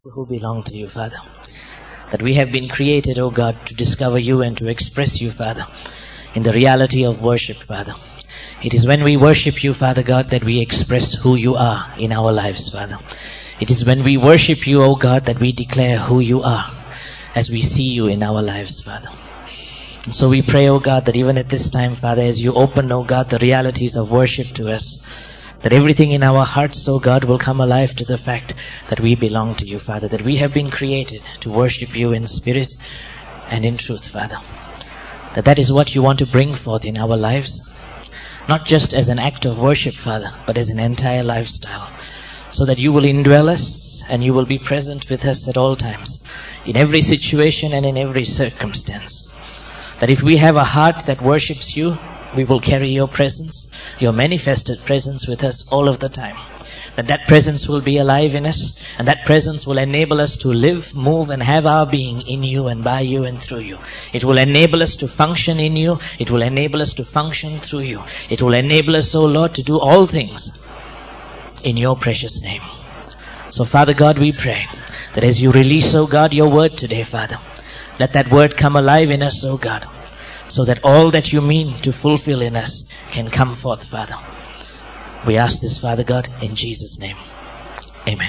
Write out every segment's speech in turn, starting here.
who belong to you, Father. That we have been created, O God, to discover you and to express you, Father, in the reality of worship, Father. It is when we worship you, Father God, that we express who you are in our lives, Father. It is when we worship you, O God, that we declare who you are as we see you in our lives, Father. And so we pray, O God, that even at this time, Father, as you open, O God, the realities of worship to us, that everything in our hearts, O God, will come alive to the fact that we belong to you, Father, that we have been created to worship you in spirit and in truth, Father. That is what you want to bring forth in our lives, not just as an act of worship, Father, but as an entire lifestyle, so that you will indwell us and you will be present with us at all times, in every situation and in every circumstance. That if we have a heart that worships you, we will carry your presence, your manifested presence with us all of the time. That presence will be alive in us, and that presence will enable us to live, move, and have our being in you and by you and through you. It will enable us to function in you. It will enable us to function through you. It will enable us, O Lord, to do all things in your precious name. So, Father God, we pray that as you release, O God, your word today, Father, let that word come alive in us, O God, so that all that you mean to fulfill in us can come forth, Father. We ask this, Father God, in Jesus' name. Amen.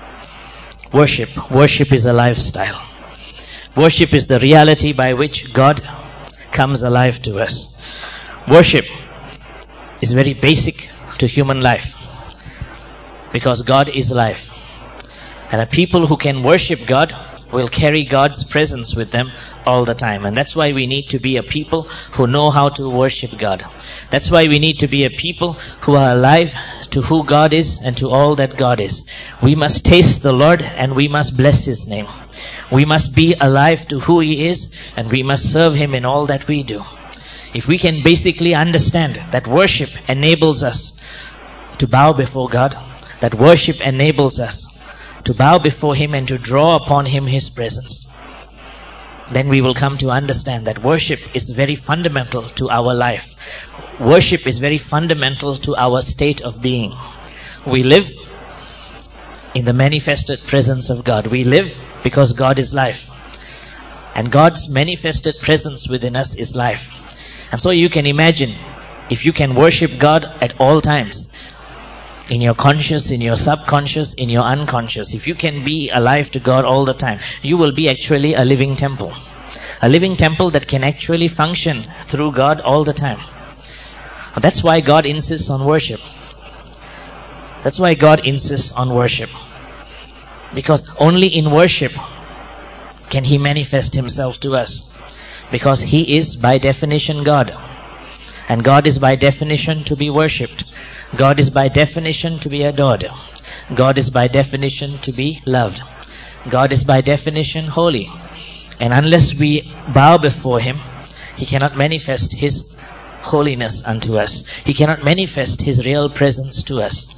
Worship is a lifestyle. Worship is the reality by which God comes alive to us. Worship is very basic to human life, because God is life. And a people who can worship God will carry God's presence with them all the time. And that's why we need to be a people who know how to worship God. That's why we need to be a people who are alive to who God is and to all that God is. We must taste the Lord and we must bless His name. We must be alive to who He is and we must serve Him in all that we do. If we can basically understand that worship enables us to bow before God, that worship enables us to bow before Him and to draw upon Him His presence, then we will come to understand that worship is very fundamental to our life. Worship is very fundamental to our state of being. We live in the manifested presence of God. We live because God is life. And God's manifested presence within us is life. And so you can imagine, if you can worship God at all times, in your conscious, in your subconscious, in your unconscious, if you can be alive to God all the time, you will be actually a living temple. A living temple that can actually function through God all the time. That's why God insists on worship. That's why God insists on worship. Because only in worship can He manifest Himself to us. Because He is by definition God. And God is by definition to be worshipped. God is by definition to be adored. God is by definition to be loved. God is by definition holy. And unless we bow before Him, He cannot manifest His holiness unto us. He cannot manifest His real presence to us.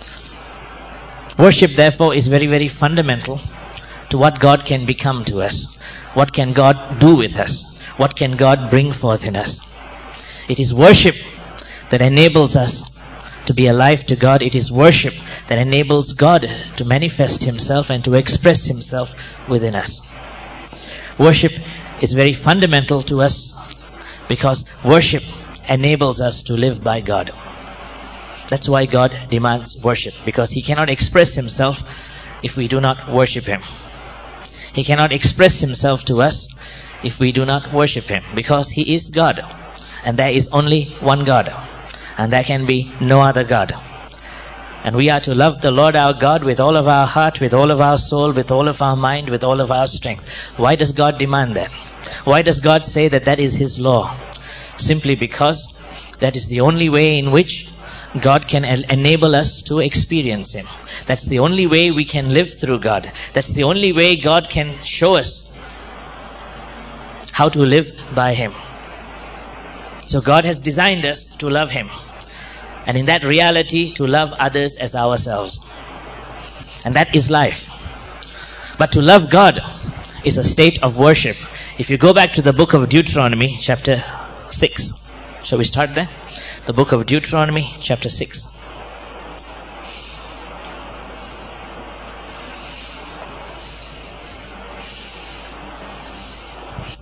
Worship, therefore, is very, very fundamental to what God can become to us. What can God do with us? What can God bring forth in us? It is worship that enables us to be alive to God. It is worship that enables God to manifest Himself and to express Himself within us. Worship is very fundamental to us because worship enables us to live by God. That's why God demands worship, because He cannot express Himself if we do not worship Him. He cannot express Himself to us if we do not worship Him, because He is God. And there is only one God. And there can be no other God. And we are to love the Lord our God with all of our heart, with all of our soul, with all of our mind, with all of our strength. Why does God demand that? Why does God say that that is His law? Simply because that is the only way in which God can enable us to experience Him. That's the only way we can live through God. That's the only way God can show us how to live by Him. So God has designed us to love Him. And in that reality, to love others as ourselves. And that is life. But to love God is a state of worship. If you go back to the book of Deuteronomy, chapter 6. Shall we start there? The book of Deuteronomy, chapter 6.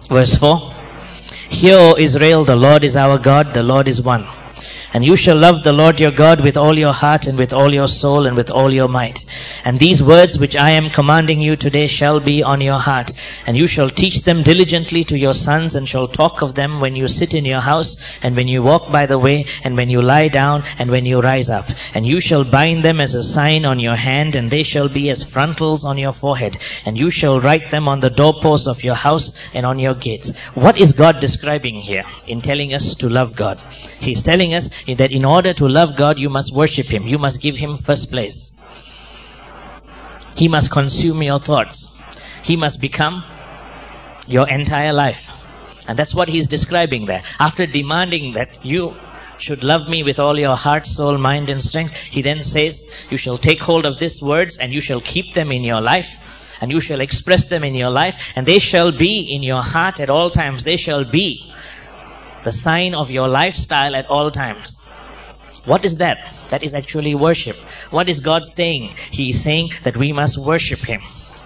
Verse 4. Hear, O Israel, the Lord is our God, the Lord is one. And you shall love the Lord your God with all your heart and with all your soul and with all your might. And these words which I am commanding you today shall be on your heart. And you shall teach them diligently to your sons, and shall talk of them when you sit in your house, and when you walk by the way, and when you lie down, and when you rise up. And you shall bind them as a sign on your hand, and they shall be as frontals on your forehead. And you shall write them on the doorposts of your house and on your gates. What is God describing here in telling us to love God? He's telling us that in order to love God, you must worship Him. You must give Him first place. He must consume your thoughts. He must become your entire life. And that's what He's describing there. After demanding that you should love me with all your heart, soul, mind, and strength, He then says, you shall take hold of these words and you shall keep them in your life, and you shall express them in your life, and they shall be in your heart at all times. They shall be the sign of your lifestyle at all times. What is that? That is actually worship. What is God saying? He is saying that we must worship Him.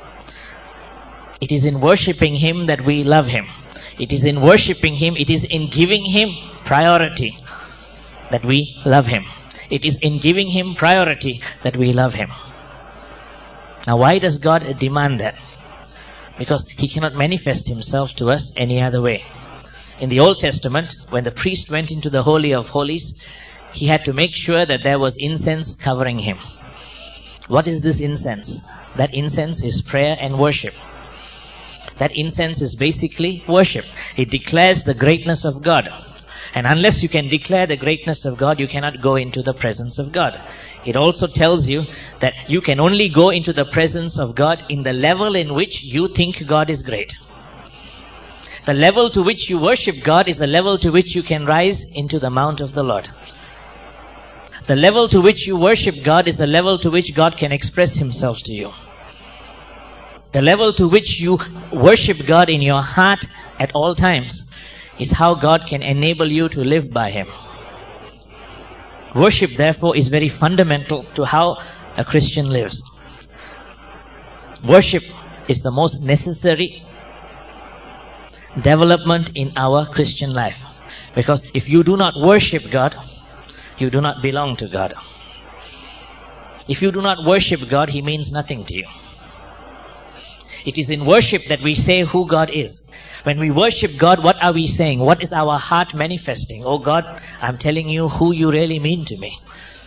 It is in worshiping Him that we love Him. It is in worshiping Him, it is in giving Him priority that we love Him. It is in giving Him priority that we love Him. Now, why does God demand that? Because He cannot manifest Himself to us any other way. In the Old Testament, when the priest went into the Holy of Holies, he had to make sure that there was incense covering him. What is this incense? That incense is prayer and worship. That incense is basically worship. It declares the greatness of God. And unless you can declare the greatness of God, you cannot go into the presence of God. It also tells you that you can only go into the presence of God in the level in which you think God is great. The level to which you worship God is the level to which you can rise into the mount of the Lord. The level to which you worship God is the level to which God can express Himself to you. The level to which you worship God in your heart at all times is how God can enable you to live by Him. Worship, therefore, is very fundamental to how a Christian lives. Worship is the most necessary development in our Christian life. Because if you do not worship God, you do not belong to God. If you do not worship God, He means nothing to you. It is in worship that we say who God is. When we worship God, what are we saying? What is our heart manifesting? Oh God, I'm telling you who you really mean to me.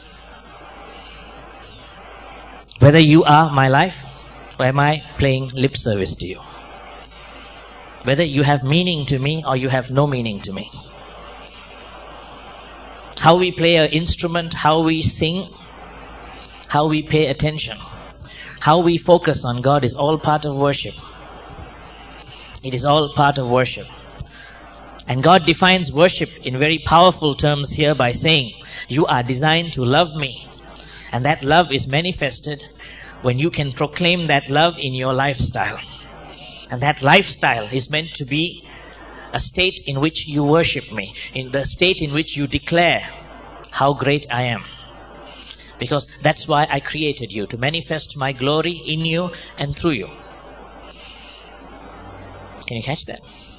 Whether you are my life, or am I playing lip service to you? Whether you have meaning to me or you have no meaning to me. How we play an instrument, how we sing, how we pay attention, how we focus on God is all part of worship. It is all part of worship. And God defines worship in very powerful terms here by saying, you are designed to love me. And that love is manifested when you can proclaim that love in your lifestyle. And that lifestyle is meant to be a state in which you worship me, in the state in which you declare how great I am. Because that's why I created you, to manifest my glory in you and through you. Can you catch that?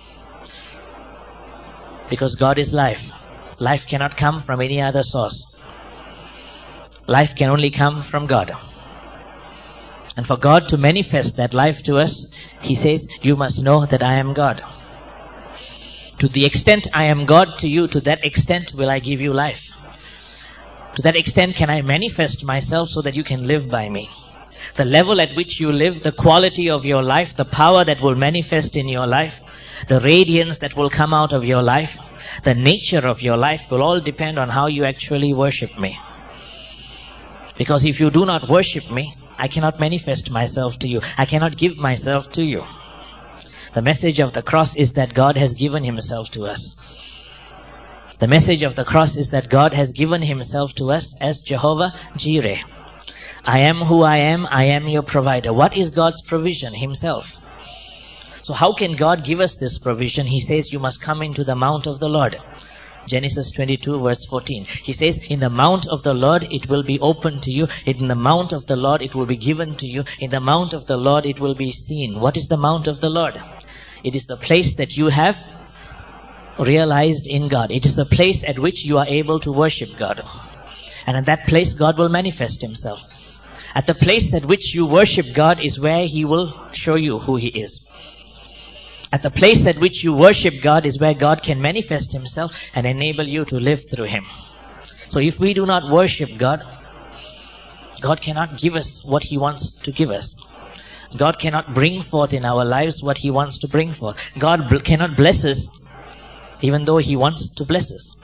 Because God is life. Life cannot come from any other source. Life can only come from God. And for God to manifest that life to us, He says, you must know that I am God. To the extent I am God to you, to that extent will I give you life. To that extent can I manifest myself so that you can live by me. The level at which you live, the quality of your life, the power that will manifest in your life, the radiance that will come out of your life, the nature of your life will all depend on how you actually worship me. Because if you do not worship me, I cannot manifest myself to you. I cannot give myself to you. The message of the cross is that God has given Himself to us. The message of the cross is that God has given Himself to us as Jehovah Jireh. I am who I am your provider. What is God's provision? Himself. So how can God give us this provision? He says, you must come into the mount of the Lord. Genesis 22 verse 14. He says, in the mount of the Lord it will be open to you. In the mount of the Lord it will be given to you. In the mount of the Lord it will be seen. What is the mount of the Lord? It is the place that you have realized in God. It is the place at which you are able to worship God. And at that place, God will manifest Himself. At the place at which you worship God is where He will show you who He is. At the place at which you worship God is where God can manifest Himself and enable you to live through Him. So if we do not worship God, God cannot give us what He wants to give us. God cannot bring forth in our lives what He wants to bring forth. God cannot bless us even though He wants to bless us.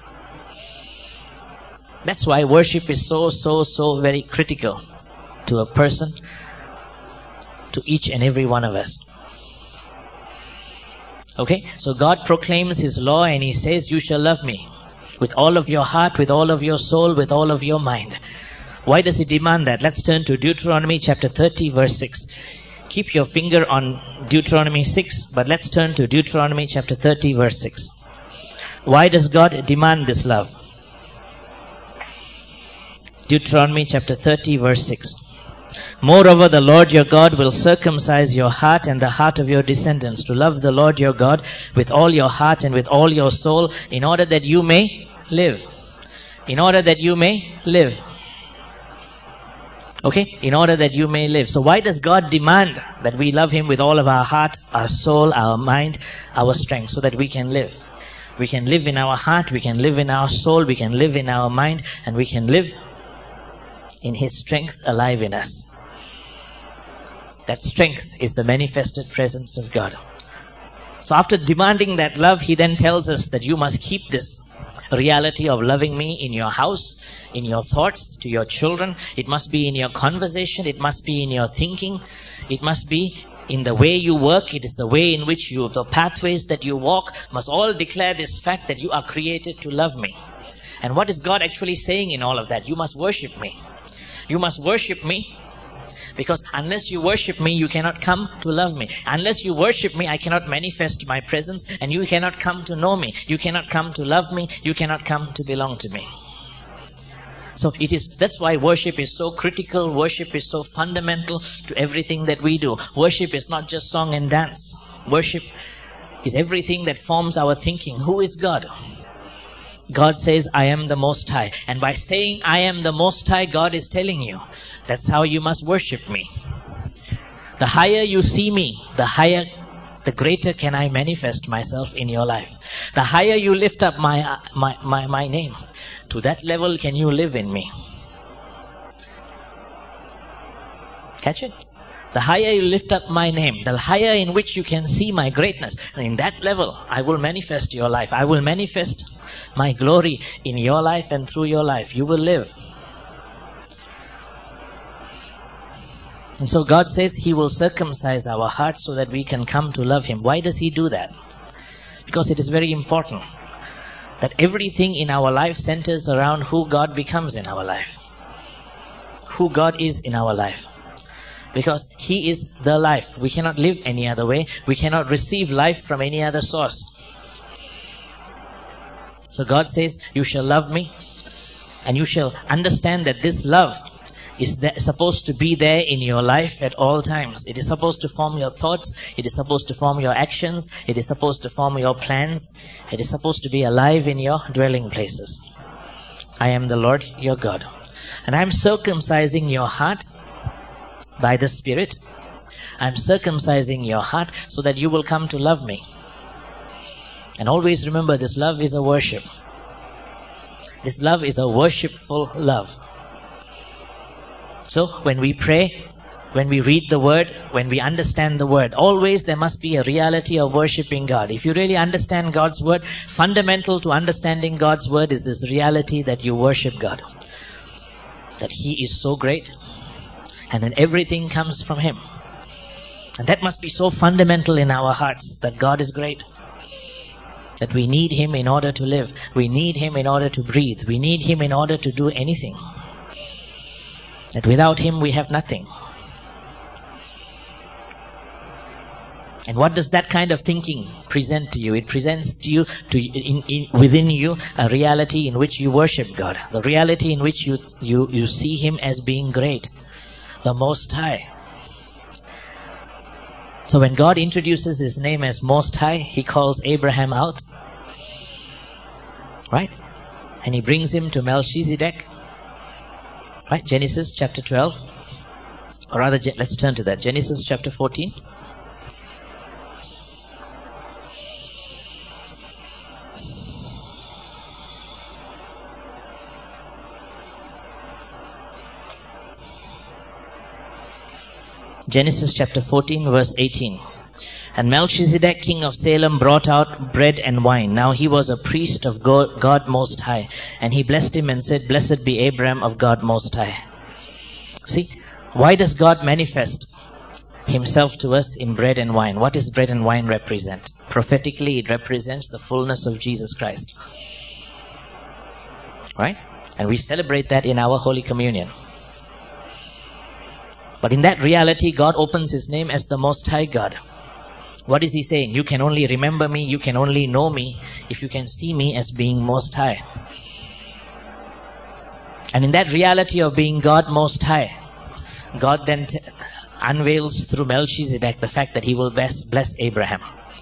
That's why worship is so very critical to a person, to each and every one of us. Okay, so God proclaims His law and He says, you shall love me with all of your heart, with all of your soul, with all of your mind. Why does He demand that? Let's turn to Deuteronomy chapter 30 verse 6. Keep your finger on Deuteronomy 6, but let's turn to Deuteronomy chapter 30 verse 6. Why does God demand this love? Deuteronomy chapter 30 verse 6. Moreover, the Lord your God will circumcise your heart and the heart of your descendants to love the Lord your God with all your heart and with all your soul, in order that you may live. In order that you may live. Okay? In order that you may live. So why does God demand that we love Him with all of our heart, our soul, our mind, our strength, so that we can live? We can live in our heart, we can live in our soul, we can live in our mind, and we can live in His strength alive in us. That strength is the manifested presence of God. So after demanding that love, He then tells us that you must keep this reality of loving me in your house, in your thoughts, to your children. It must be in your conversation. It must be in your thinking. It must be in the way you work. It is the way in which the pathways that you walk must all declare this fact that you are created to love me. And what is God actually saying in all of that? You must worship me. You must worship me, because unless you worship me, you cannot come to love me. Unless you worship me, I cannot manifest my presence, and you cannot come to know me. You cannot come to love me. You cannot come to belong to me. So that's why worship is so critical. Worship is so fundamental to everything that we do. Worship is not just song and dance. Worship is everything that forms our thinking. Who is God? God says, I am the Most High. And by saying, I am the Most High, God is telling you, that's how you must worship me. The higher you see me, the greater can I manifest myself in your life. The higher you lift up my name, to that level can you live in me. Catch it? The higher you lift up my name, the higher in which you can see my greatness, in that level I will manifest your life. I will manifest my glory in your life and through your life. You will live. And so God says He will circumcise our hearts so that we can come to love Him. Why does He do that? Because it is very important that everything in our life centers around who God becomes in our life. Who God is in our life. Because He is the life. We cannot live any other way. We cannot receive life from any other source. So God says, you shall love me, and you shall understand that this love is supposed to be there in your life at all times. It is supposed to form your thoughts. It is supposed to form your actions. It is supposed to form your plans. It is supposed to be alive in your dwelling places. I am the Lord your God. And I am circumcising your heart by the Spirit. I am circumcising your heart so that you will come to love me. And always remember, this love is a worship. This love is a worshipful love. So when we pray, when we read the Word, when we understand the Word, always there must be a reality of worshiping God. If you really understand God's Word, fundamental to understanding God's Word is this reality that you worship God. That He is so great, and then everything comes from Him. And that must be so fundamental in our hearts, that God is great. That we need Him in order to live. We need Him in order to breathe. We need Him in order to do anything. That without Him we have nothing. And what does that kind of thinking present to you? It presents to you, within you, a reality in which you worship God. The reality in which you see Him as being great, the Most High. So when God introduces His name as Most High, He calls Abraham out. Right? And He brings him to Melchizedek. Right? Genesis chapter 12. Or rather, let's turn to that. Genesis chapter 14. Genesis chapter 14, verse 18. And Melchizedek, king of Salem, brought out bread and wine. Now he was a priest of God Most High. And he blessed him and said, Blessed be Abram of God Most High. See, why does God manifest Himself to us in bread and wine? What does bread and wine represent? Prophetically, it represents the fullness of Jesus Christ. Right? And we celebrate that in our Holy Communion. But in that reality, God opens His name as the Most High God. What is He saying? You can only remember me, you can only know me if you can see me as being Most High. And in that reality of being God Most High, God then unveils through Melchizedek the fact that He will bless Abraham.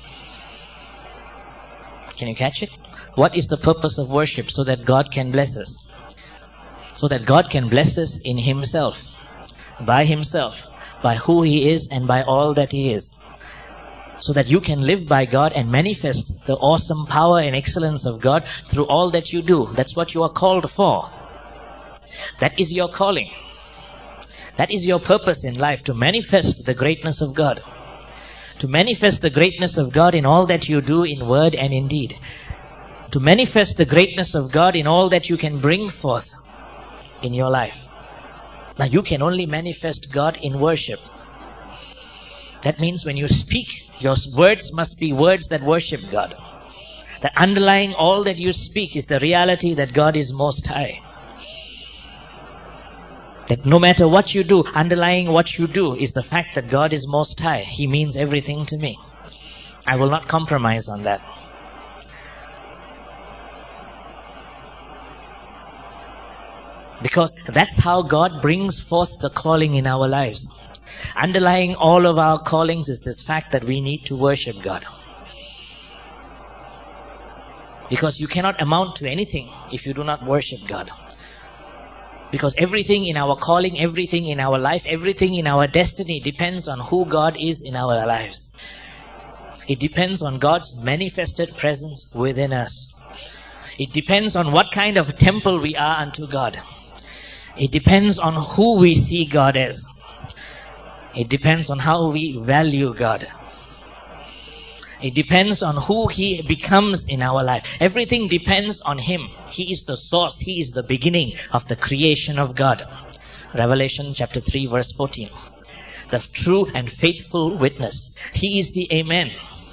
Can you catch it? What is the purpose of worship? So that God can bless us. So that God can bless us in Himself. By Himself, by who He is and by all that He is. So that you can live by God and manifest the awesome power and excellence of God through all that you do. That's what you are called for. That is your calling. That is your purpose in life, to manifest the greatness of God. To manifest the greatness of God in all that you do in word and in deed. To manifest the greatness of God in all that you can bring forth in your life. Now you can only manifest God in worship. That means when you speak, your words must be words that worship God. That underlying all that you speak is the reality that God is Most High. That no matter what you do, underlying what you do is the fact that God is Most High. He means everything to me. I will not compromise on that. Because that's how God brings forth the calling in our lives. Underlying all of our callings is this fact that we need to worship God. Because you cannot amount to anything if you do not worship God. Because everything in our calling, everything in our life, everything in our destiny depends on who God is in our lives. It depends on God's manifested presence within us. It depends on what kind of temple we are unto God. It depends on who we see God as. It depends on how we value God. It depends on who He becomes in our life. Everything depends on Him. He is the source. He is the beginning of the creation of God. Revelation chapter 3 verse 14. The true and faithful witness. He is the Amen.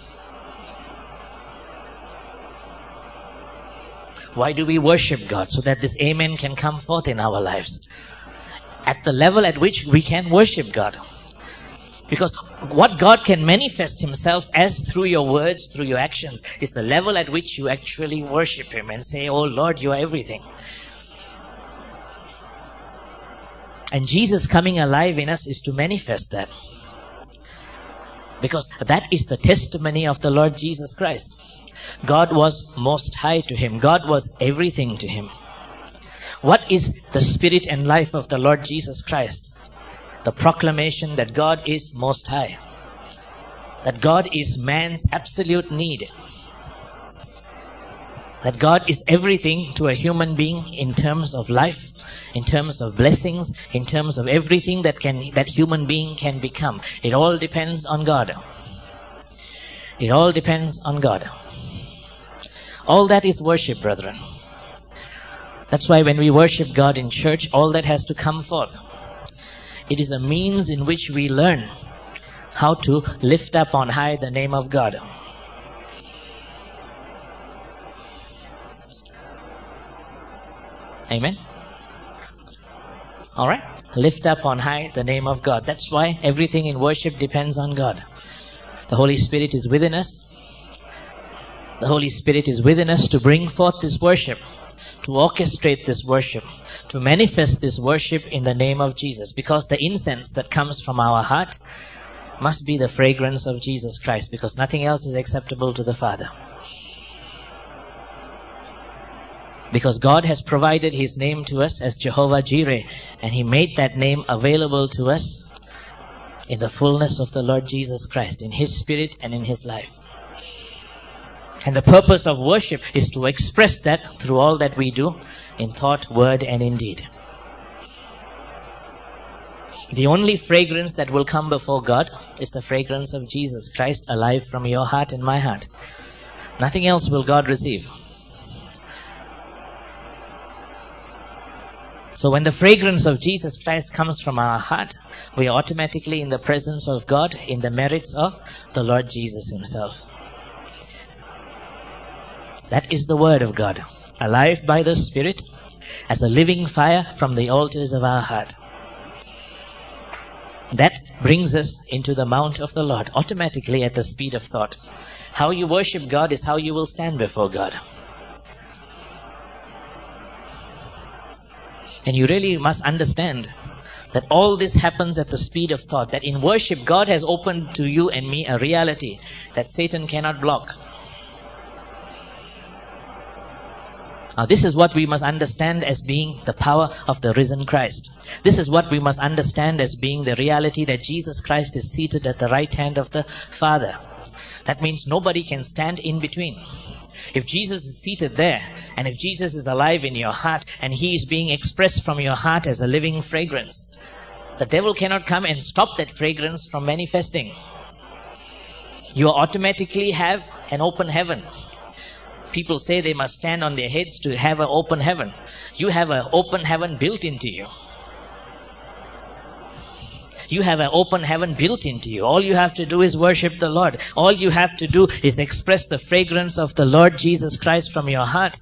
Why do we worship God? So that this Amen can come forth in our lives. At the level at which we can worship God. Because what God can manifest Himself as through your words, through your actions, is the level at which you actually worship Him and say, Oh Lord, You are everything. And Jesus coming alive in us is to manifest that. Because that is the testimony of the Lord Jesus Christ. God was Most High to Him. God was everything to Him. What is the spirit and life of the Lord Jesus Christ? The proclamation that God is Most High. That God is man's absolute need. That God is everything to a human being in terms of life, in terms of blessings, in terms of everything that human being can become. It all depends on God. It all depends on God. All that is worship, brethren. That's why when we worship God in church, all that has to come forth. It is a means in which we learn how to lift up on high the name of God. Amen? Alright? Lift up on high the name of God. That's why everything in worship depends on God. The Holy Spirit is within us. The Holy Spirit is within us to bring forth this worship, to orchestrate this worship, to manifest this worship in the name of Jesus. Because the incense that comes from our heart must be the fragrance of Jesus Christ, because nothing else is acceptable to the Father. Because God has provided His name to us as Jehovah Jireh, and He made that name available to us in the fullness of the Lord Jesus Christ, in His Spirit and in His life. And the purpose of worship is to express that through all that we do, in thought, word, and in deed. The only fragrance that will come before God is the fragrance of Jesus Christ alive from your heart and my heart. Nothing else will God receive. So when the fragrance of Jesus Christ comes from our heart, we are automatically in the presence of God, in the merits of the Lord Jesus Himself. That is the Word of God, alive by the Spirit, as a living fire from the altars of our heart. That brings us into the mount of the Lord, automatically at the speed of thought. How you worship God is how you will stand before God. And you really must understand that all this happens at the speed of thought. That in worship, God has opened to you and me a reality that Satan cannot block. Now, this is what we must understand as being the power of the risen Christ. This is what we must understand as being the reality that Jesus Christ is seated at the right hand of the Father. That means nobody can stand in between. If Jesus is seated there, and if Jesus is alive in your heart, and He is being expressed from your heart as a living fragrance, the devil cannot come and stop that fragrance from manifesting. You automatically have an open heaven. People say they must stand on their heads to have an open heaven. You have an open heaven built into you. You have an open heaven built into you. All you have to do is worship the Lord. All you have to do is express the fragrance of the Lord Jesus Christ from your heart.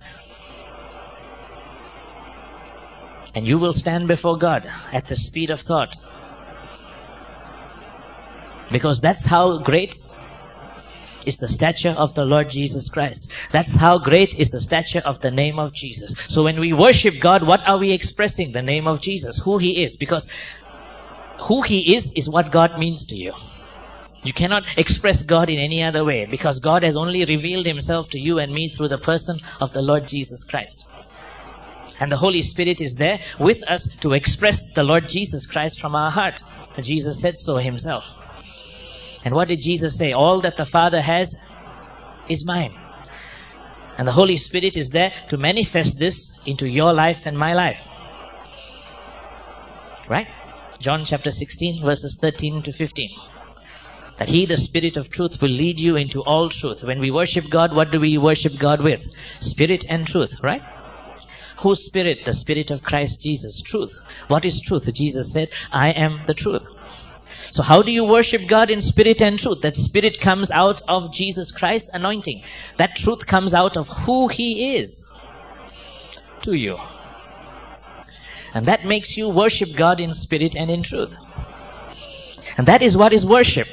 And you will stand before God at the speed of thought. Because that's how great is the stature of the Lord Jesus Christ. That's how great is the stature of the name of Jesus. So when we worship God, what are we expressing? The name of Jesus, who He is. Because who He is what God means to you. You cannot express God in any other way, because God has only revealed Himself to you and me through the person of the Lord Jesus Christ. And the Holy Spirit is there with us to express the Lord Jesus Christ from our heart. Jesus said so Himself. And what did Jesus say? All that the Father has is mine. And the Holy Spirit is there to manifest this into your life and my life. Right? John chapter 16 verses 13 to 15. That He, the Spirit of truth, will lead you into all truth. When we worship God, what do we worship God with? Spirit and truth, right? Whose Spirit? The Spirit of Christ Jesus. Truth. What is truth? Jesus said, I am the truth. So how do you worship God in spirit and truth? That Spirit comes out of Jesus Christ's anointing. That truth comes out of who He is to you. And that makes you worship God in spirit and in truth. And that is what is worship.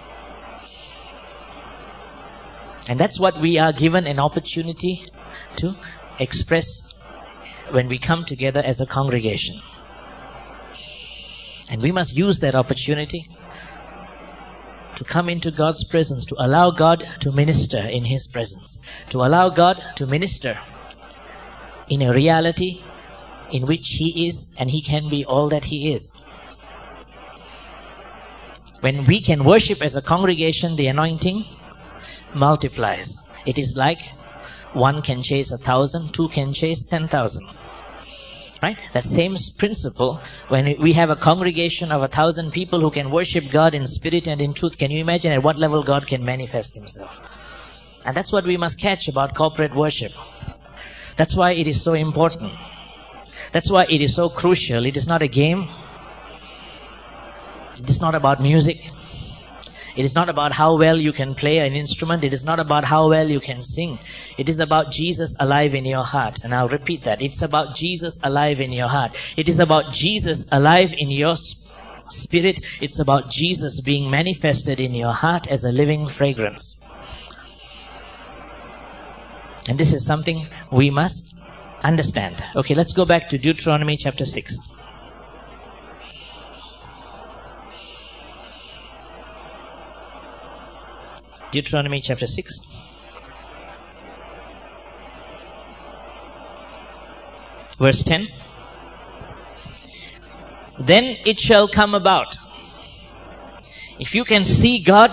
And that's what we are given an opportunity to express when we come together as a congregation. And we must use that opportunity to come into God's presence, to allow God to minister in His presence, to allow God to minister in a reality in which He is and He can be all that He is. When we can worship as a congregation, the anointing multiplies. It is like 1 can chase 1,000, 2 can chase 10,000. Right? That same principle, when we have a congregation of 1,000 people who can worship God in spirit and in truth, can you imagine at what level God can manifest Himself? And that's what we must catch about corporate worship. That's why it is so important. That's why it is so crucial. It is not a game. It is not about music. It is not about how well you can play an instrument. It is not about how well you can sing. It is about Jesus alive in your heart. And I'll repeat that. It's about Jesus alive in your heart. It is about Jesus alive in your spirit. It's about Jesus being manifested in your heart as a living fragrance. And this is something we must understand. Okay, let's go back to Deuteronomy chapter 6. Deuteronomy chapter 6. Verse 10. Then it shall come about. If you can see God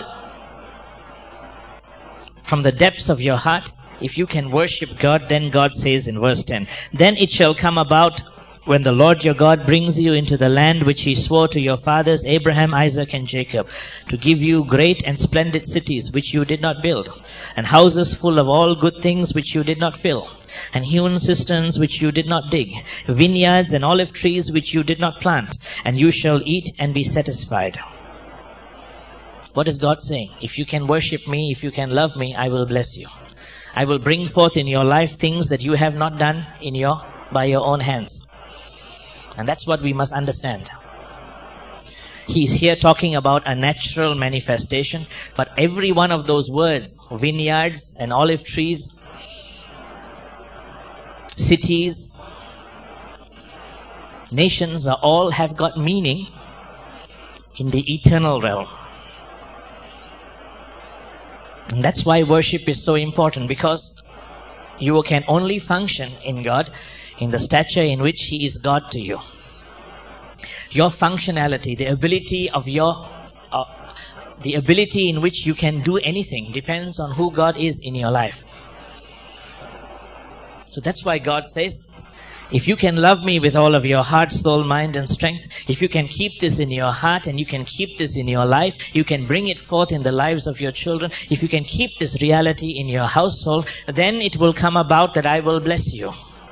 from the depths of your heart, if you can worship God, then God says in verse 10, then it shall come about when the Lord your God brings you into the land which he swore to your fathers, Abraham, Isaac, and Jacob, to give you great and splendid cities which you did not build, and houses full of all good things which you did not fill, and hewn cisterns which you did not dig, vineyards and olive trees which you did not plant, and you shall eat and be satisfied. What is God saying? If you can worship me, if you can love me, I will bless you. I will bring forth in your life things that you have not done by your own hands. And that's what we must understand. He's here talking about a natural manifestation, but every one of those words, vineyards and olive trees, cities, nations, all have got meaning in the eternal realm. And that's why worship is so important, because you can only function in God in the stature in which he is God to you. Your functionality, the ability in which you can do anything depends on who God is in your life. So that's why God says, if you can love me with all of your heart, soul, mind, and strength, if you can keep this in your heart and you can keep this in your life, you can bring it forth in the lives of your children, if you can keep this reality in your household, then it will come about that I will bless you.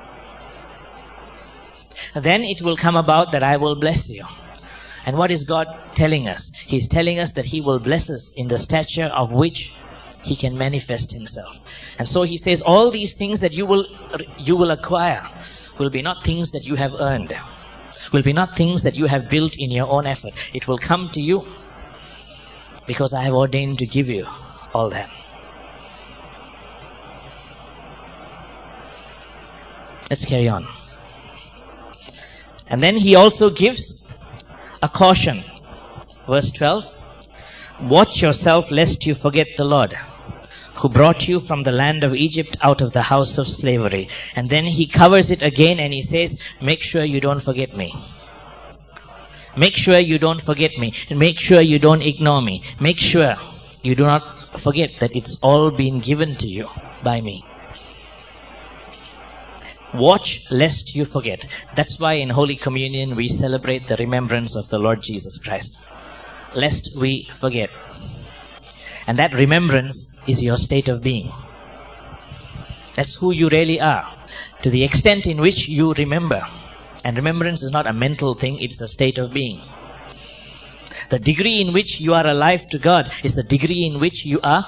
Then it will come about that I will bless you. And what is God telling us? He's telling us that he will bless us in the stature of which he can manifest himself. And so he says all these things that you will acquire will be not things that you have earned, will be not things that you have built in your own effort. It will come to you because I have ordained to give you all that. Let's carry on. And then he also gives a caution. Verse 12. Watch yourself lest you forget the Lord, who brought you from the land of Egypt out of the house of slavery. And then he covers it again and he says, make sure you don't forget me. Make sure you don't forget me. And make sure you don't ignore me. Make sure you do not forget that it's all been given to you by me. Watch lest you forget. That's why in Holy Communion we celebrate the remembrance of the Lord Jesus Christ. Lest we forget. And that remembrance is your state of being. That's who you really are. To the extent in which you remember. And remembrance is not a mental thing, it's a state of being. The degree in which you are alive to God is the degree in which you are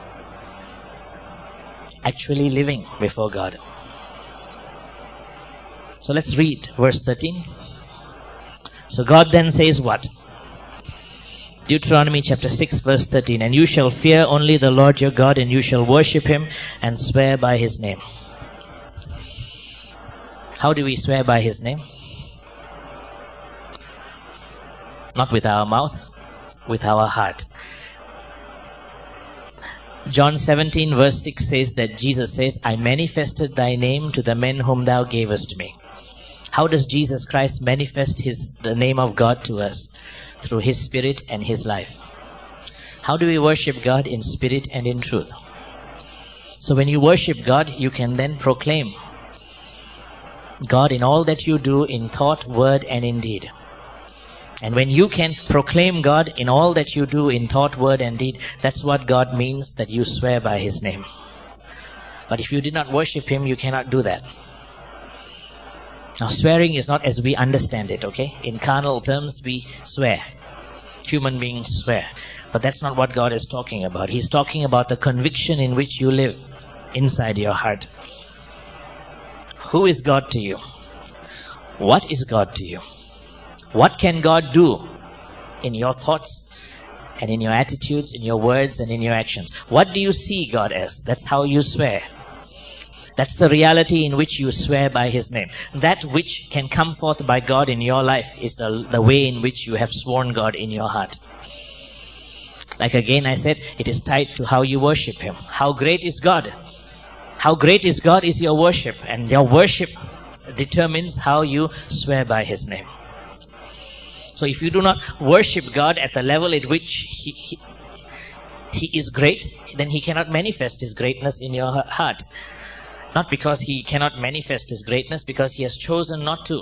actually living before God. So let's read verse 13. So God then says what? Deuteronomy chapter 6 verse 13. And you shall fear only the Lord your God, and you shall worship him and swear by his name. How do we swear by his name? Not with our mouth, with our heart. John 17 verse 6 says that Jesus says, I manifested thy name to the men whom thou gavest me. How does Jesus Christ manifest the name of God to us? Through his spirit and his life. How do we worship God? In spirit and in truth. So when you worship God, you can then proclaim God in all that you do, in thought, word, and in deed. And when you can proclaim God in all that you do, in thought, word, and deed, that's what God means, that you swear by his name. But if you did not worship him, you cannot do that. Now, swearing is not as we understand it, okay? In carnal terms, we swear. Human beings swear. But that's not what God is talking about. He's talking about the conviction in which you live inside your heart. Who is God to you? What is God to you? What can God do in your thoughts and in your attitudes, in your words and in your actions? What do you see God as? That's how you swear. That's the reality in which you swear by his name. That which can come forth by God in your life is the way in which you have sworn God in your heart. Like again I said, it is tied to how you worship Him. How great is God? How great is God is your worship. And your worship determines how you swear by His name. So if you do not worship God at the level at which He is great, then He cannot manifest His greatness in your heart. Not because He cannot manifest His greatness, because He has chosen not to.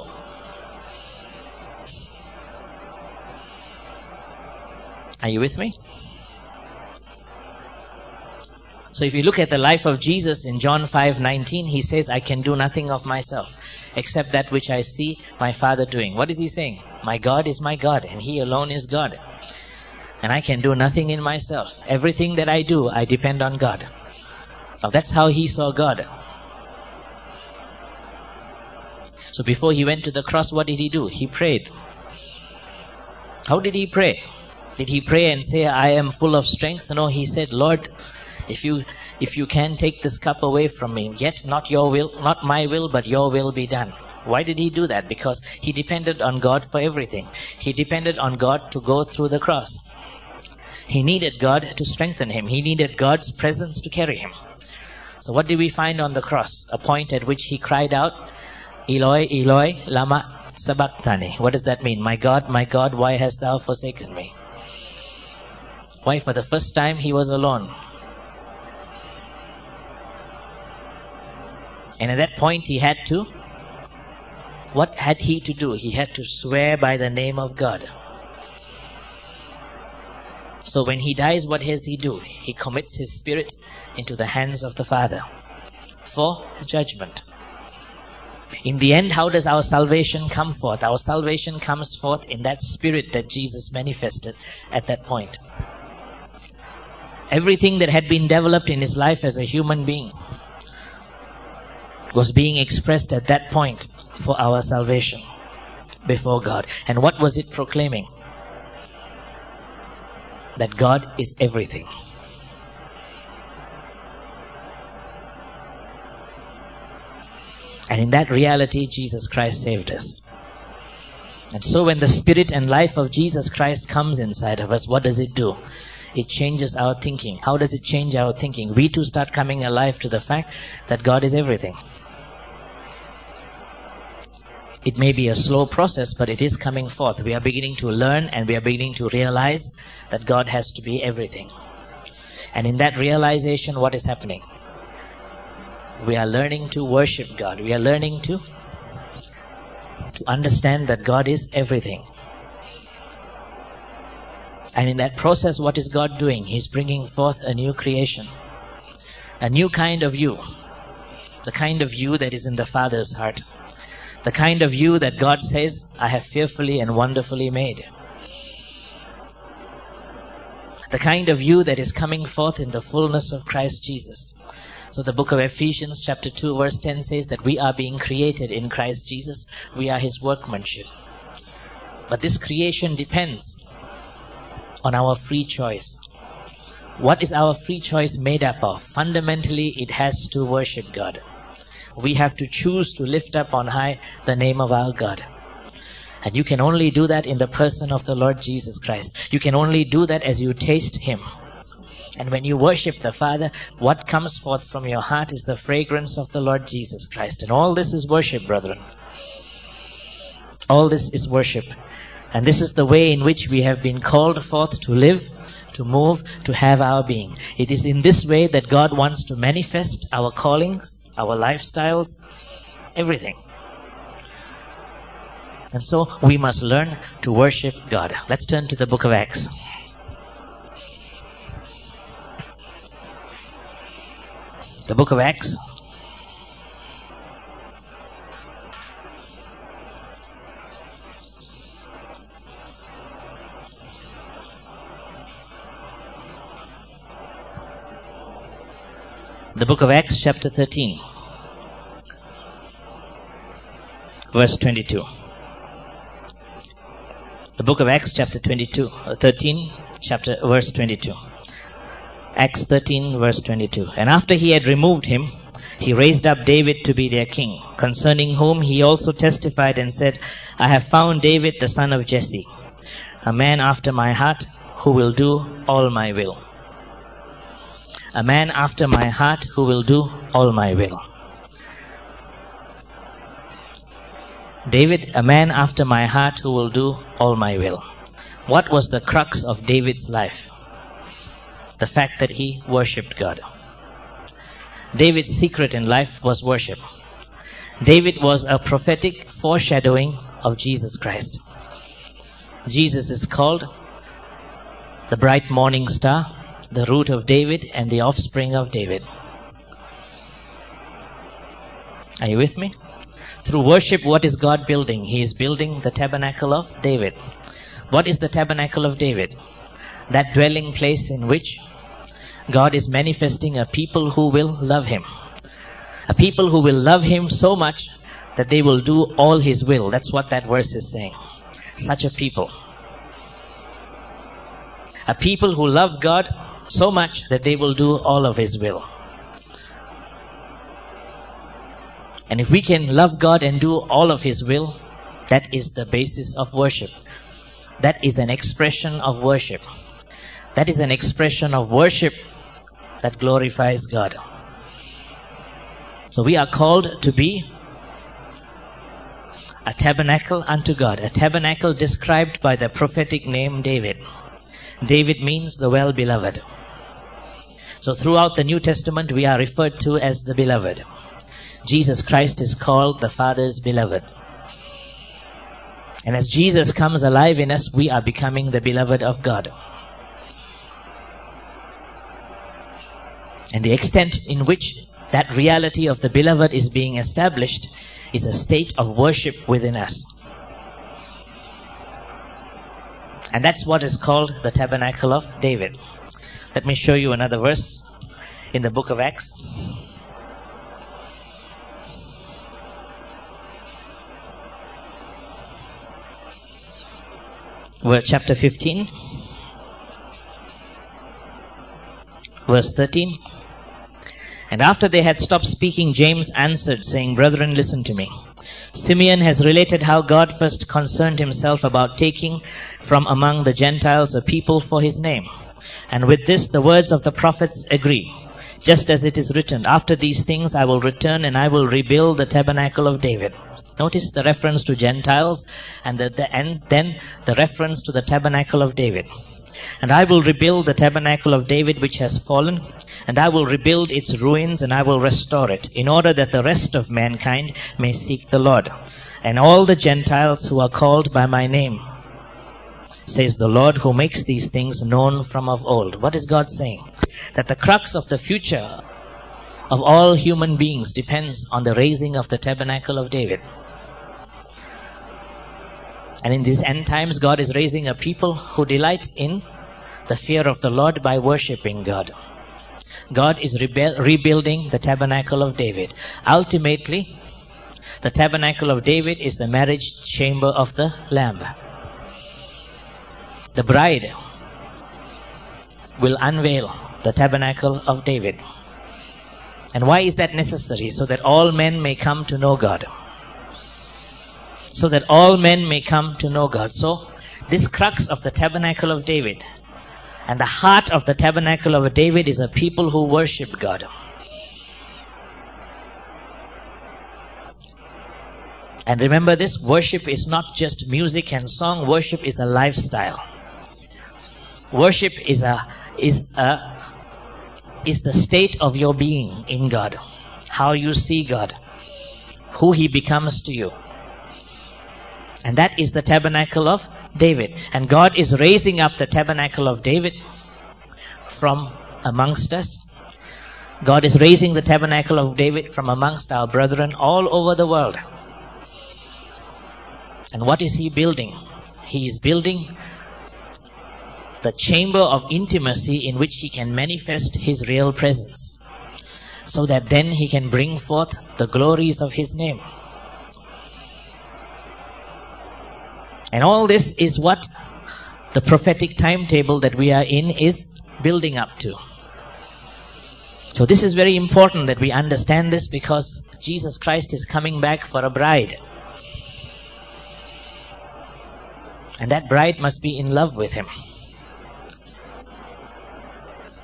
Are you with me? So if you look at the life of Jesus in John 5:19, He says, I can do nothing of myself except that which I see my Father doing. What is He saying? My God is my God, and He alone is God. And I can do nothing in myself. Everything that I do, I depend on God. Now that's how He saw God. So before He went to the cross, what did He do? He prayed. How did He pray? Did He pray and say, I am full of strength? No, He said, Lord, if you can take this cup away from me, yet not your will, not my will, but your will be done. Why did He do that? Because He depended on God for everything. He depended on God to go through the cross. He needed God to strengthen Him. He needed God's presence to carry Him. So what do we find on the cross? A point at which He cried out, Eloi, Eloi, lama sabachthani. What does that mean? My God, why hast thou forsaken me? Why? For the first time He was alone. And at that point He had to, what had He to do? He had to swear by the name of God. So when He dies, what does He do? He commits His spirit into the hands of the Father for judgment. In the end, how does our salvation come forth? Our salvation comes forth in that spirit that Jesus manifested at that point. Everything that had been developed in His life as a human being was being expressed at that point for our salvation before God. And what was it proclaiming? That God is everything. And in that reality, Jesus Christ saved us. And so when the spirit and life of Jesus Christ comes inside of us, what does it do? It changes our thinking. How does it change our thinking? We too start coming alive to the fact that God is everything. It may be a slow process, but it is coming forth. We are beginning to learn and we are beginning to realize that God has to be everything. And in that realization, what is happening? We are learning to worship God. We are learning to understand that God is everything. And in that process, what is God doing? He's bringing forth a new creation. A new kind of you. The kind of you that is in the Father's heart. The kind of you that God says, I have fearfully and wonderfully made. The kind of you that is coming forth in the fullness of Christ Jesus. So the book of Ephesians chapter 2 verse 10 says that we are being created in Christ Jesus. We are His workmanship. But this creation depends on our free choice. What is our free choice made up of? Fundamentally, it has to worship God. We have to choose to lift up on high the name of our God. And you can only do that in the person of the Lord Jesus Christ. You can only do that as you taste Him. And when you worship the Father, what comes forth from your heart is the fragrance of the Lord Jesus Christ. And all this is worship, brethren. All this is worship. And this is the way in which we have been called forth to live, to move, to have our being. It is in this way that God wants to manifest our callings, our lifestyles, everything. And so we must learn to worship God. Let's turn to the book of Acts. The book of Acts. The book of Acts chapter 13. Verse 22. The book of Acts chapter 13, verse 22. Acts 13 verse 22. And after he had removed him, he raised up David to be their king, concerning whom he also testified and said, I have found David the son of Jesse, a man after my heart, who will do all my will. A man after my heart who will do all my will. David, a man after my heart who will do all my will. What was the crux of David's life? The fact that he worshipped God. David's secret in life was worship. David was a prophetic foreshadowing of Jesus Christ. Jesus is called the bright morning star, the root of David and the offspring of David. Are you with me? Through worship, what is God building? He is building the tabernacle of David. What is the tabernacle of David? That dwelling place in which God is manifesting a people who will love Him. A people who will love Him so much that they will do all His will. That's what that verse is saying. Such a people. A people who love God so much that they will do all of His will. And if we can love God and do all of His will, that is the basis of worship. That is an expression of worship. That is an expression of worship that glorifies God. So we are called to be a tabernacle unto God. A tabernacle described by the prophetic name David. David means the well-beloved. So throughout the New Testament, we are referred to as the beloved. Jesus Christ is called the Father's beloved. And as Jesus comes alive in us, we are becoming the beloved of God. And the extent in which that reality of the beloved is being established is a state of worship within us. And that's what is called the tabernacle of David. Let me show you another verse in the book of Acts. Chapter 15, verse 13. And after they had stopped speaking, James answered, saying, Brethren, listen to me. Simeon has related how God first concerned Himself about taking from among the Gentiles a people for His name. And with this the words of the prophets agree. Just as it is written, After these things I will return and I will rebuild the tabernacle of David. Notice the reference to Gentiles and then the reference to the tabernacle of David. And I will rebuild the tabernacle of David which has fallen, and I will rebuild its ruins, and I will restore it, in order that the rest of mankind may seek the Lord, and all the Gentiles who are called by my name, says the Lord, who makes these things known from of old. What is God saying? That the crux of the future of all human beings depends on the raising of the tabernacle of David. And in these end times, God is raising a people who delight in the fear of the Lord by worshipping God. God is rebuilding the tabernacle of David. Ultimately, the tabernacle of David is the marriage chamber of the Lamb. The bride will unveil the tabernacle of David. And why is that necessary? So that all men may come to know God. So that all men may come to know God. So, this crux of the tabernacle of David and the heart of the tabernacle of David is a people who worship God. And remember this, worship is not just music and song. Worship is a lifestyle. Worship is the state of your being in God. How you see God. Who He becomes to you. And that is the tabernacle of David. And God is raising up the tabernacle of David from amongst us. God is raising the tabernacle of David from amongst our brethren all over the world. And what is He building? He is building the chamber of intimacy in which He can manifest His real presence, so that then He can bring forth the glories of His name. And all this is what the prophetic timetable that we are in is building up to. So this is very important that we understand this, because Jesus Christ is coming back for a bride. And that bride must be in love with Him.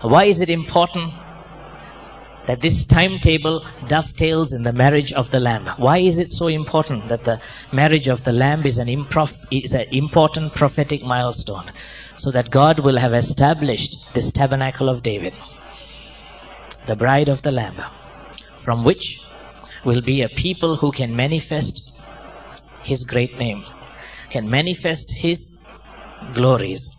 Why is it important that this timetable dovetails in the marriage of the Lamb? Why is it so important that the marriage of the Lamb is an important prophetic milestone? So that God will have established this tabernacle of David, the bride of the Lamb, from which will be a people who can manifest His great name, can manifest His glories.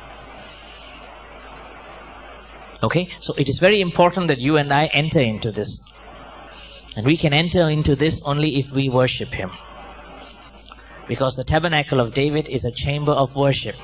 Okay, so it is very important that you and I enter into this. And we can enter into this only if we worship Him. Because the tabernacle of David is a chamber of worship.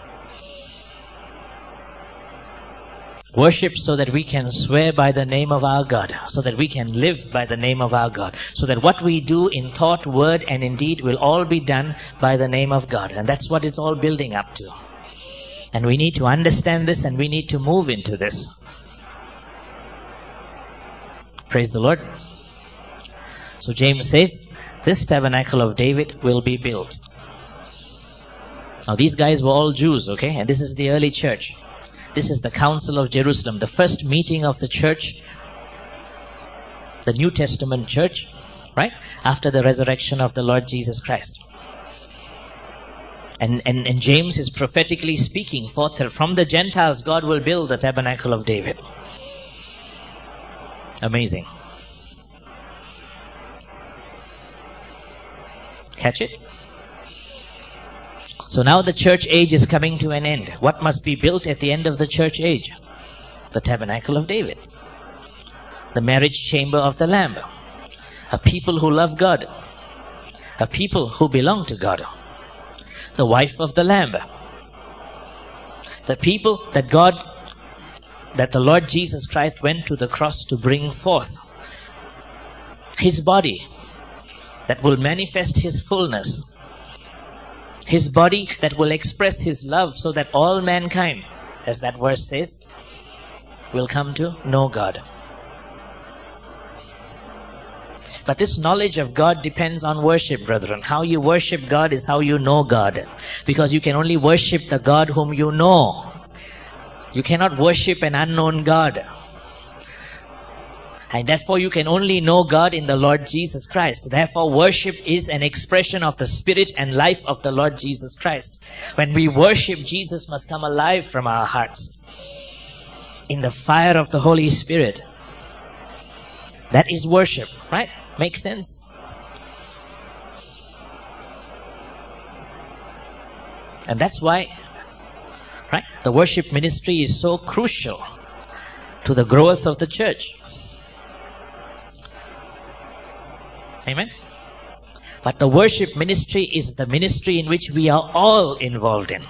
Worship so that we can swear by the name of our God, so that we can live by the name of our God, so that what we do in thought, word, and in deed will all be done by the name of God. And that's what it's all building up to. And we need to understand this, and we need to move into this. Praise the Lord. So James says, this tabernacle of David will be built. Now these guys were all Jews, okay? And this is the early church. This is the Council of Jerusalem, the first meeting of the church, the New Testament church, right? After the resurrection of the Lord Jesus Christ. And James is prophetically speaking forth from the Gentiles, God will build the tabernacle of David. Amazing. Catch it? So now the church age is coming to an end. What must be built at the end of the church age? The tabernacle of David. The marriage chamber of the Lamb. A people who love God. A people who belong to God. The wife of the Lamb. The people that the Lord Jesus Christ went to the cross to bring forth. His body that will manifest His fullness. His body that will express His love so that all mankind, as that verse says, will come to know God. But this knowledge of God depends on worship, brethren. How you worship God is how you know God. Because you can only worship the God whom you know. You cannot worship an unknown God. And therefore you can only know God in the Lord Jesus Christ. Therefore worship is an expression of the spirit and life of the Lord Jesus Christ. When we worship, Jesus must come alive from our hearts in the fire of the Holy Spirit. That is worship, right? Makes sense? And that's why, right, the worship ministry is so crucial to the growth of the church. Amen? But the worship ministry is the ministry in which we are all involved in.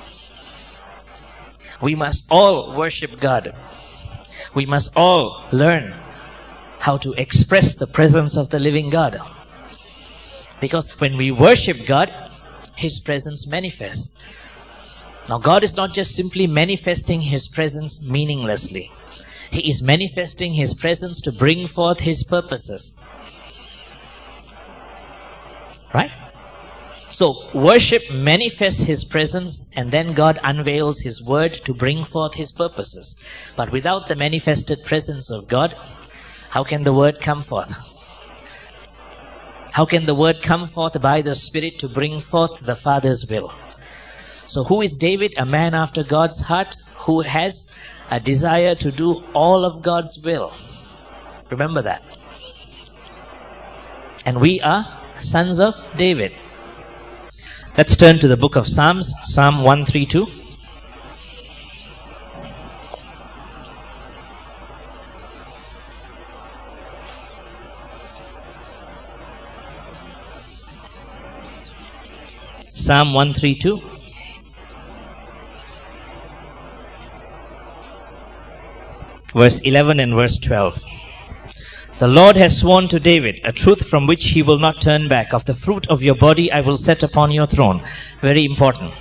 We must all worship God. We must all learn how to express the presence of the living God. Because when we worship God, His presence manifests. Now God is not just simply manifesting His presence meaninglessly. He is manifesting His presence to bring forth His purposes. Right? So worship manifests His presence, and then God unveils His word to bring forth His purposes. But without the manifested presence of God, how can the word come forth? How can the word come forth by the Spirit to bring forth the Father's will? So who is David? A man after God's heart who has a desire to do all of God's will. Remember that. And we are sons of David. Let's turn to the book of Psalms, Psalm 132. Psalm 132. Verse 11 and verse 12. The Lord has sworn to David a truth from which He will not turn back. Of the fruit of your body I will set upon your throne. Very important.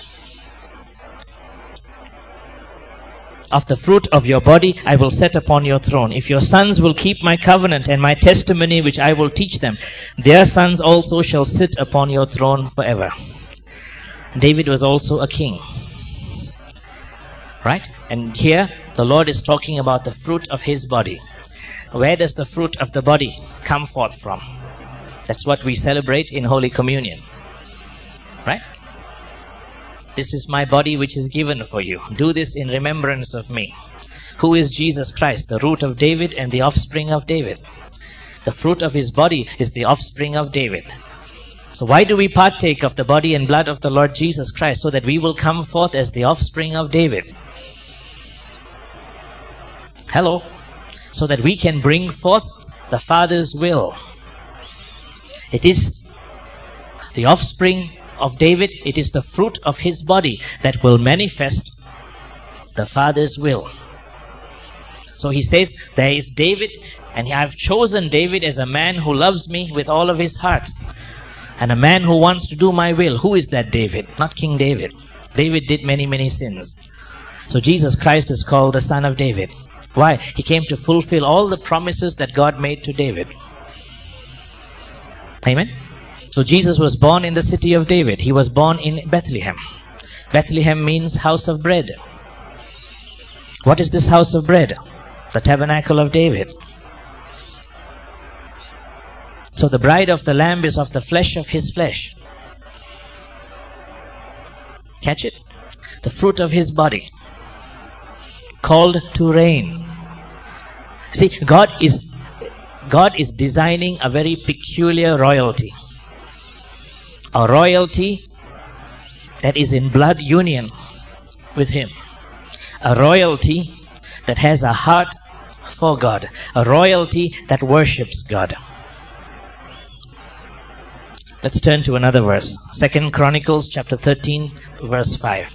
Of the fruit of your body I will set upon your throne. If your sons will keep my covenant and my testimony which I will teach them, their sons also shall sit upon your throne forever. David was also a king. Right? And here the Lord is talking about the fruit of His body. Where does the fruit of the body come forth from? That's what we celebrate in Holy Communion. Right? This is my body which is given for you. Do this in remembrance of me. Who is Jesus Christ? The root of David and the offspring of David. The fruit of His body is the offspring of David. So why do we partake of the body and blood of the Lord Jesus Christ? So that we will come forth as the offspring of David. Hello? So that we can bring forth the Father's will. It is the offspring of David. It is the fruit of His body that will manifest the Father's will. So He says, there is David, and I have chosen David as a man who loves me with all of his heart. And a man who wants to do my will. Who is that David? Not King David. David did many, many sins. So Jesus Christ is called the Son of David. Why? He came to fulfill all the promises that God made to David. Amen? So Jesus was born in the city of David. He was born in Bethlehem. Bethlehem means house of bread. What is this house of bread? The tabernacle of David. So the bride of the Lamb is of the flesh of His flesh. Catch it? The fruit of His body. Called to reign. See, God is designing a very peculiar royalty. A royalty that is in blood union with Him. A royalty that has a heart for God. A royalty that worships God. Let's turn to another verse. 2 Chronicles chapter 13 verse 5.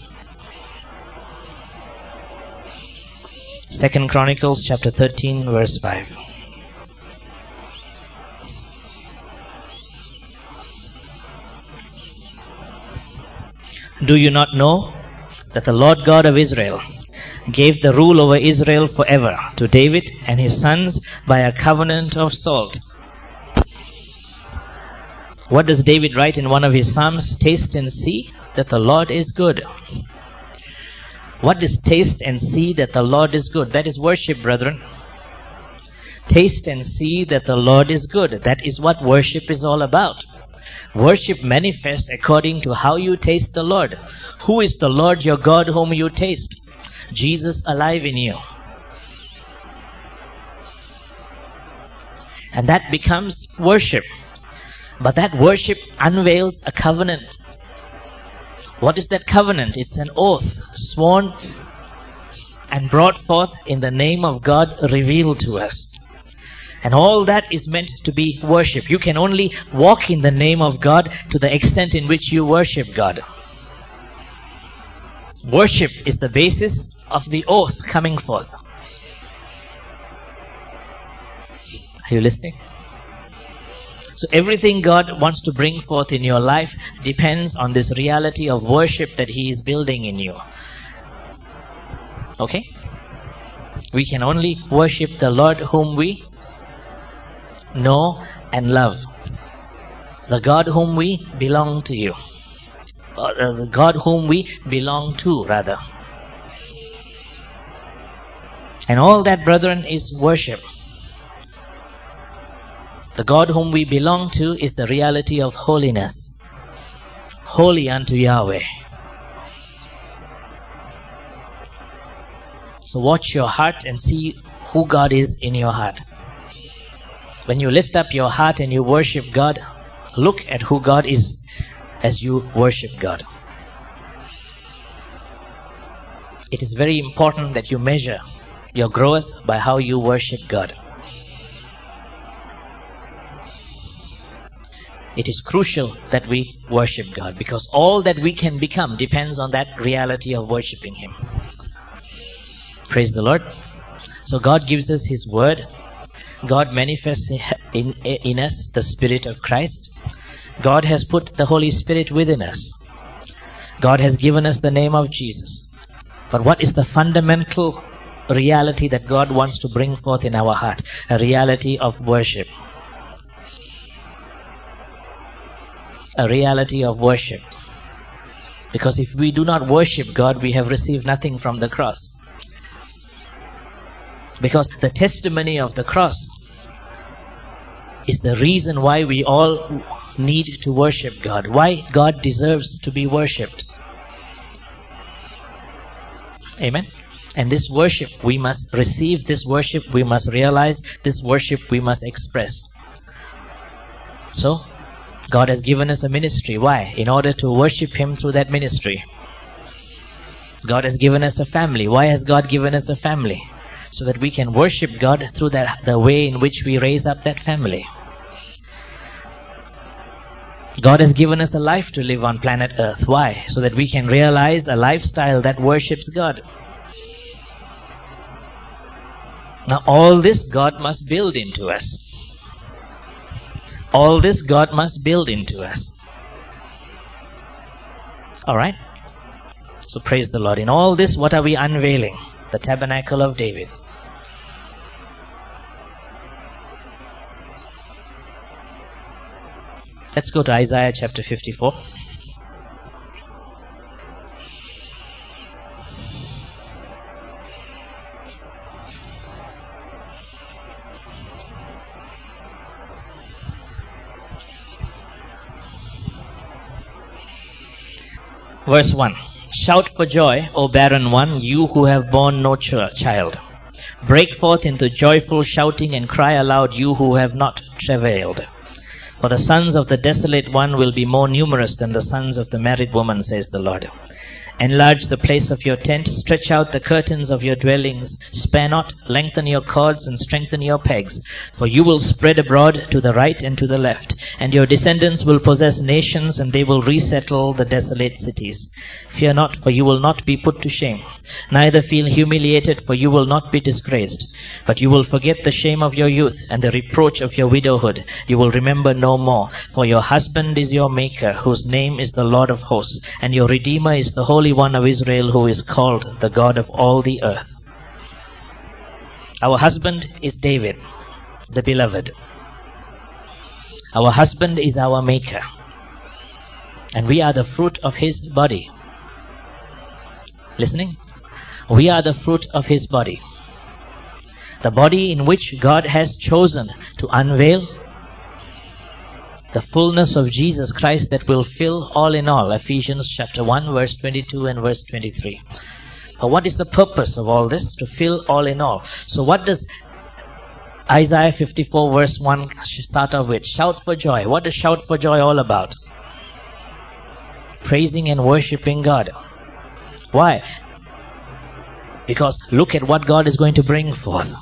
2 Chronicles chapter 13 verse 5. Do you not know that the Lord God of Israel gave the rule over Israel forever to David and his sons by a covenant of salt? What does David write in one of his Psalms? Taste and see that the Lord is good. What is taste and see that the Lord is good? That is worship, brethren. Taste and see that the Lord is good. That is what worship is all about. Worship manifests according to how you taste the Lord. Who is the Lord your God whom you taste? Jesus alive in you. And that becomes worship. But that worship unveils a covenant. What is that covenant? It's an oath sworn and brought forth in the name of God revealed to us. And all that is meant to be worship. You can only walk in the name of God to the extent in which you worship God. Worship is the basis of the oath coming forth. Are you listening? So everything God wants to bring forth in your life depends on this reality of worship that He is building in you. Okay? We can only worship the Lord whom we know and love. The God whom we belong to you. The God whom we belong to, rather. And all that, brethren, is worship. The God whom we belong to is the reality of holiness. Holy unto Yahweh. So watch your heart and see who God is in your heart. When you lift up your heart and you worship God, look at who God is as you worship God. It is very important that you measure your growth by how you worship God. It is crucial that we worship God, because all that we can become depends on that reality of worshiping Him. Praise the Lord. So God gives us His word. God manifests in us the Spirit of Christ. God has put the Holy Spirit within us. God has given us the name of Jesus. But what is the fundamental reality that God wants to bring forth in our heart? A reality of worship. A reality of worship. Because if we do not worship God, we have received nothing from the cross. Because the testimony of the cross is the reason why we all need to worship God, why God deserves to be worshipped. Amen. And this worship, we must receive this worship, we must realize this worship, we must express. So, God has given us a ministry. Why? In order to worship Him through that ministry. God has given us a family. Why has God given us a family? So that we can worship God through the way in which we raise up that family. God has given us a life to live on planet Earth. Why? So that we can realize a lifestyle that worships God. Now all this God must build into us. All this God must build into us. Alright? So praise the Lord. In all this, what are we unveiling? The tabernacle of David. Let's go to Isaiah chapter 54. Verse 1. Shout for joy, O barren one, you who have borne no child. Break forth into joyful shouting and cry aloud, you who have not travailed. For the sons of the desolate one will be more numerous than the sons of the married woman, says the Lord. Enlarge the place of your tent, stretch out the curtains of your dwellings, spare not, lengthen your cords and strengthen your pegs, for you will spread abroad to the right and to the left, and your descendants will possess nations, and they will resettle the desolate cities. Fear not, for you will not be put to shame, neither feel humiliated, for you will not be disgraced, but you will forget the shame of your youth, and the reproach of your widowhood you will remember no more, for your husband is your Maker, whose name is the Lord of hosts, and your Redeemer is the Holy One of Israel, who is called the God of all the earth. Our husband is David, the beloved. Our husband is our Maker, and we are the fruit of His body. Listening? We are the fruit of His body. The body in which God has chosen to unveil the fullness of Jesus Christ that will fill all in all. Ephesians chapter 1 verse 22 and verse 23. What is the purpose of all this? To fill all in all. So what does Isaiah 54 verse 1 start off with? Shout for joy. What is shout for joy all about? Praising and worshipping God. Why? Because look at what God is going to bring forth.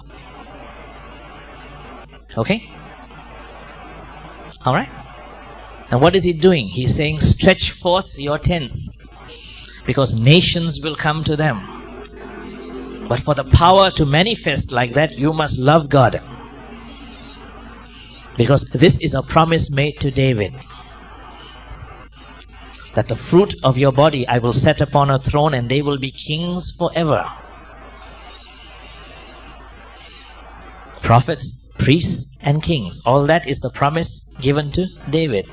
Okay? Alright? And what is He doing? He's saying, stretch forth your tents, because nations will come to them. But for the power to manifest like that, you must love God. Because this is a promise made to David, that the fruit of your body I will set upon a throne, and they will be kings forever. Prophets, priests, and kings. All that is the promise given to David.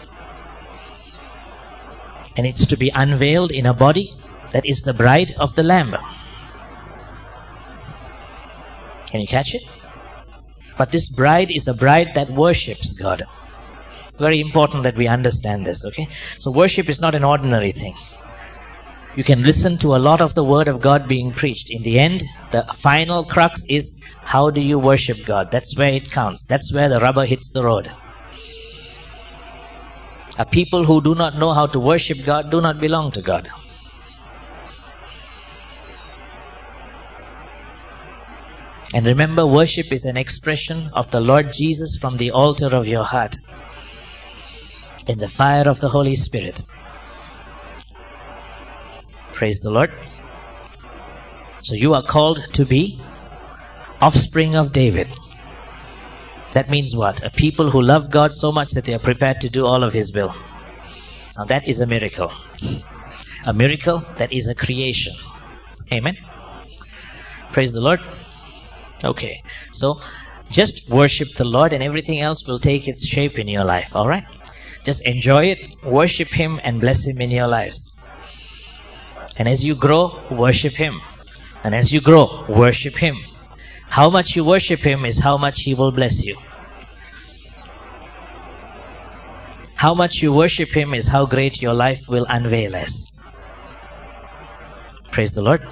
And it's to be unveiled in a body that is the bride of the Lamb. Can you catch it? But this bride is a bride that worships God. Very important that we understand this, okay? So worship is not an ordinary thing. You can listen to a lot of the word of God being preached. In the end, the final crux is, how do you worship God? That's where it counts. That's where the rubber hits the road. A people who do not know how to worship God do not belong to God. And remember, worship is an expression of the Lord Jesus from the altar of your heart, in the fire of the Holy Spirit. Praise the Lord. So you are called to be offspring of David. That means what? A people who love God so much that they are prepared to do all of His will. Now that is a miracle. A miracle that is a creation. Amen. Praise the Lord. Okay. So just worship the Lord, and everything else will take its shape in your life. Alright? Just enjoy it, worship Him, and bless Him in your lives. And as you grow, worship Him. And as you grow, worship Him. How much you worship Him is how much He will bless you. How much you worship Him is how great your life will unveil as. Praise the Lord.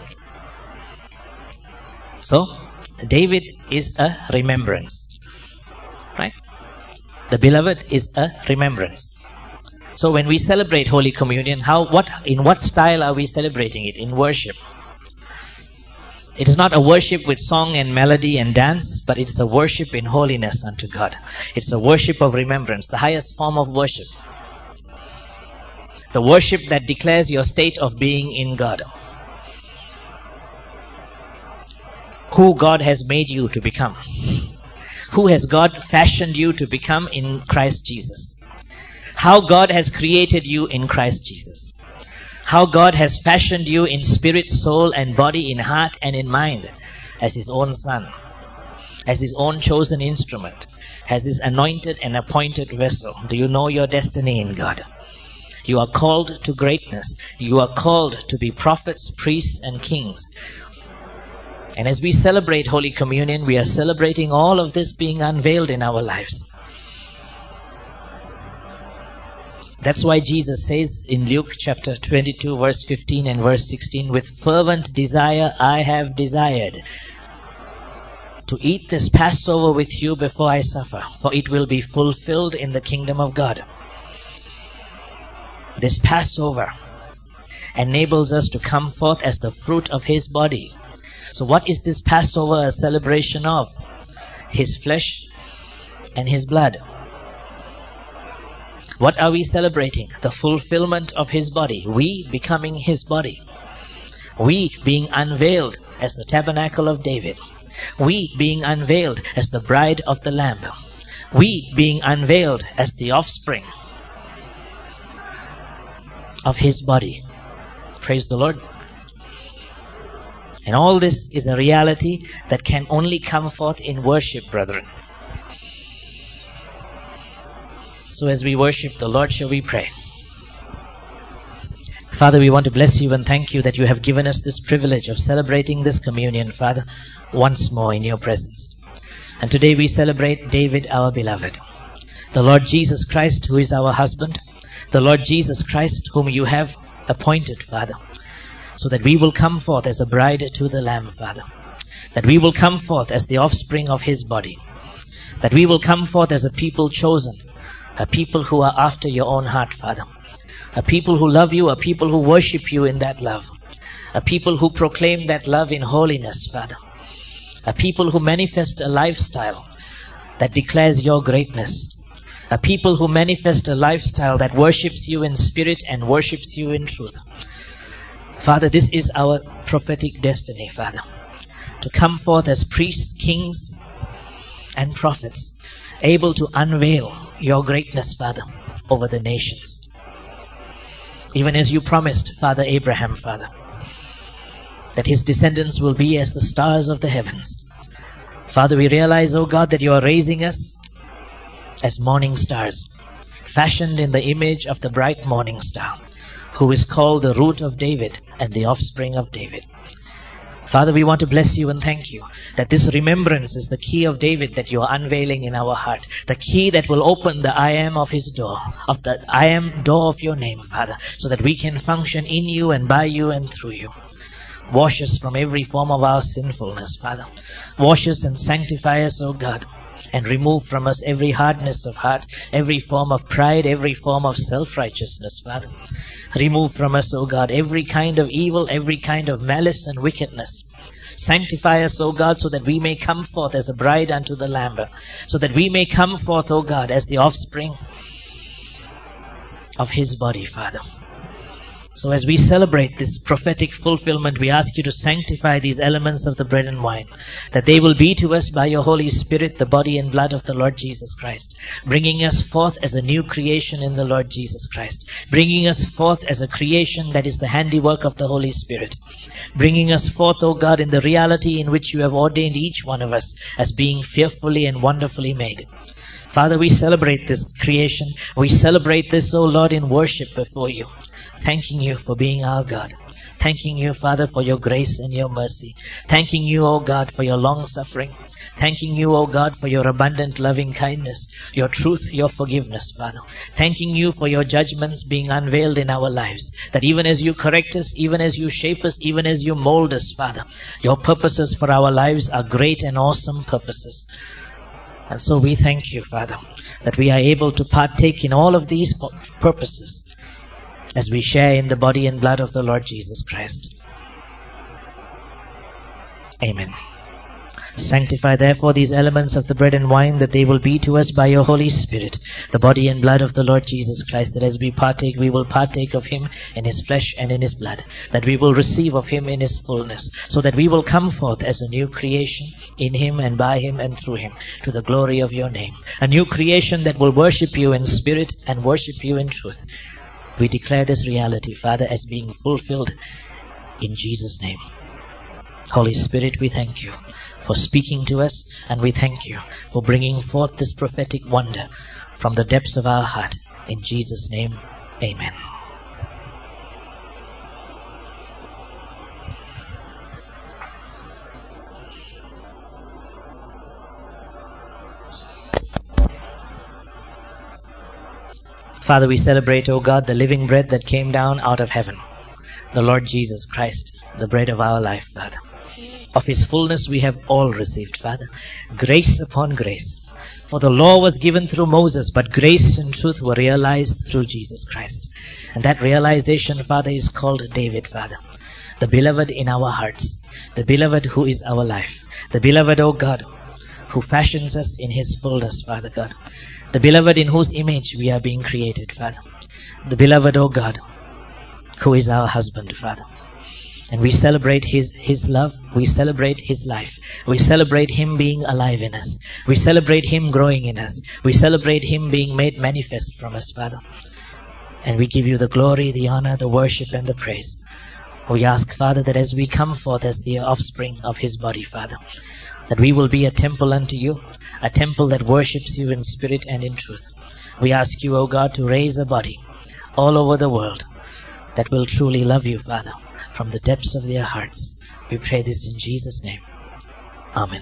So, David is a remembrance. Right? The beloved is a remembrance. So when we celebrate Holy Communion, in what style are we celebrating it? In worship. It is not a worship with song and melody and dance, but it is a worship in holiness unto God. It's a worship of remembrance, the highest form of worship. The worship that declares your state of being in God. Who God has made you to become. Who has God fashioned you to become in Christ Jesus. How God has created you in Christ Jesus. How God has fashioned you in spirit, soul, and body, in heart and in mind, as His own Son, as His own chosen instrument, as His anointed and appointed vessel. Do you know your destiny in God? You are called to greatness. You are called to be prophets, priests, and kings. And as we celebrate Holy Communion, we are celebrating all of this being unveiled in our lives. That's why Jesus says in Luke chapter 22 verse 15 and verse 16, with fervent desire I have desired to eat this Passover with you before I suffer, for it will be fulfilled in the kingdom of God. This Passover enables us to come forth as the fruit of His body. So what is this Passover a celebration of? His flesh and His blood. What are we celebrating? The fulfillment of His body. We becoming His body. We being unveiled as the tabernacle of David. We being unveiled as the bride of the Lamb. We being unveiled as the offspring of His body. Praise the Lord. And all this is a reality that can only come forth in worship, brethren. So as we worship the Lord, shall we pray? Father, we want to bless you and thank you that you have given us this privilege of celebrating this communion, Father, once more in your presence. And today we celebrate David, our beloved. The Lord Jesus Christ, who is our husband. The Lord Jesus Christ, whom you have appointed, Father, so that we will come forth as a bride to the Lamb, Father. That we will come forth as the offspring of His body. That we will come forth as a people chosen. A people who are after your own heart, Father. A people who love you, a people who worship you in that love. A people who proclaim that love in holiness, Father. A people who manifest a lifestyle that declares your greatness. A people who manifest a lifestyle that worships you in spirit and worships you in truth. Father, this is our prophetic destiny, Father. To come forth as priests, kings, and prophets, able to unveil your greatness, Father, over the nations. Even as you promised Father Abraham, Father, that his descendants will be as the stars of the heavens. Father, we realize, oh God, that you are raising us as morning stars, fashioned in the image of the bright morning star, who is called the root of David and the offspring of David. Father, we want to bless you and thank you that this remembrance is the key of David that you are unveiling in our heart. The key that will open the I am of His door, of the I am door of your name, Father, so that we can function in you and by you and through you. Wash us from every form of our sinfulness, Father. Wash us and sanctify us, O God, and remove from us every hardness of heart, every form of pride, every form of self-righteousness, Father. Remove from us, O God, every kind of evil, every kind of malice and wickedness. Sanctify us, O God, so that we may come forth as a bride unto the Lamb, so that we may come forth, O God, as the offspring of His body, Father. So as we celebrate this prophetic fulfillment, we ask you to sanctify these elements of the bread and wine, that they will be to us by your Holy Spirit the body and blood of the Lord Jesus Christ, bringing us forth as a new creation in the Lord Jesus Christ, bringing us forth as a creation that is the handiwork of the Holy Spirit, bringing us forth, O God, in the reality in which you have ordained each one of us as being fearfully and wonderfully made. Father, we celebrate this creation. We celebrate this, O Lord, in worship before you, thanking you for being our God, Thanking you, Father, for your grace and your mercy. Thanking you, O God, for your long suffering. Thanking you, O God, for your abundant loving kindness, your truth, your forgiveness, Father. Thanking you for your judgments being unveiled in our lives, that even as you correct us, even as you shape us, even as you mold us, Father, your purposes for our lives are great and awesome purposes. And so we thank you, Father, that we are able to partake in all of these purposes as we share in the body and blood of the Lord Jesus Christ. Amen. Sanctify therefore these elements of the bread and wine, that they will be to us by your Holy Spirit the body and blood of the Lord Jesus Christ, that as we partake, we will partake of him in his flesh and in his blood, that we will receive of him in his fullness, so that we will come forth as a new creation in him and by him and through him, to the glory of your name. A new creation that will worship you in spirit and worship you in truth. We declare this reality, Father, as being fulfilled in Jesus' name. Holy Spirit, we thank you for speaking to us, and we thank you for bringing forth this prophetic wonder from the depths of our heart. In Jesus' name, amen. Father, we celebrate, O God, the living bread that came down out of heaven, the Lord Jesus Christ, the bread of our life, Father. Of his fullness we have all received, Father, grace upon grace. For the law was given through Moses, but grace and truth were realized through Jesus Christ. And that realization, Father, is called David, Father, the beloved in our hearts, the beloved who is our life, the beloved, O God, who fashions us in his fullness, Father God, the beloved in whose image we are being created, Father, the beloved, O God, who is our husband, Father. And we celebrate his love. We celebrate his life. We celebrate him being alive in us. We celebrate him growing in us. We celebrate him being made manifest from us, Father. And we give you the glory, the honor, the worship, and the praise. We ask, Father, that as we come forth as the offspring of his body, Father, that we will be a temple unto you, a temple that worships you in spirit and in truth. We ask you, O God, to raise a body all over the world that will truly love you, Father, from the depths of their hearts. We pray this in Jesus' name. Amen.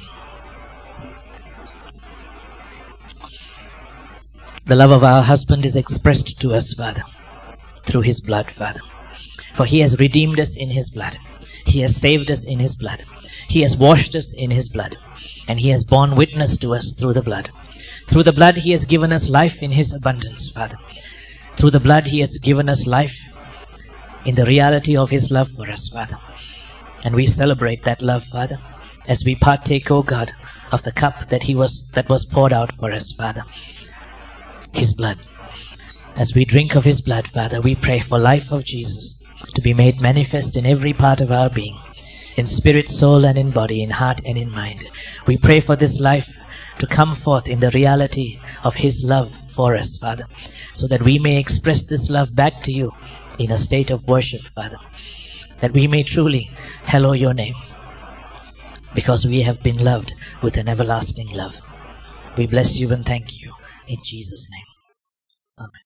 The love of our husband is expressed to us, Father, through his blood, Father. For he has redeemed us in his blood. He has saved us in his blood. He has washed us in his blood. And he has borne witness to us through the blood. Through the blood he has given us life in his abundance, Father. Through the blood he has given us life in the reality of his love for us, Father. And we celebrate that love, Father, as we partake, O God, of the cup that was poured out for us, Father, his blood. As we drink of his blood, Father, we pray for life of Jesus to be made manifest in every part of our being, in spirit, soul, and in body, in heart and in mind. We pray for this life to come forth in the reality of his love for us, Father, so that we may express this love back to you in a state of worship, Father, that we may truly hallow your name, because we have been loved with an everlasting love. We bless you and thank you in Jesus' name. Amen.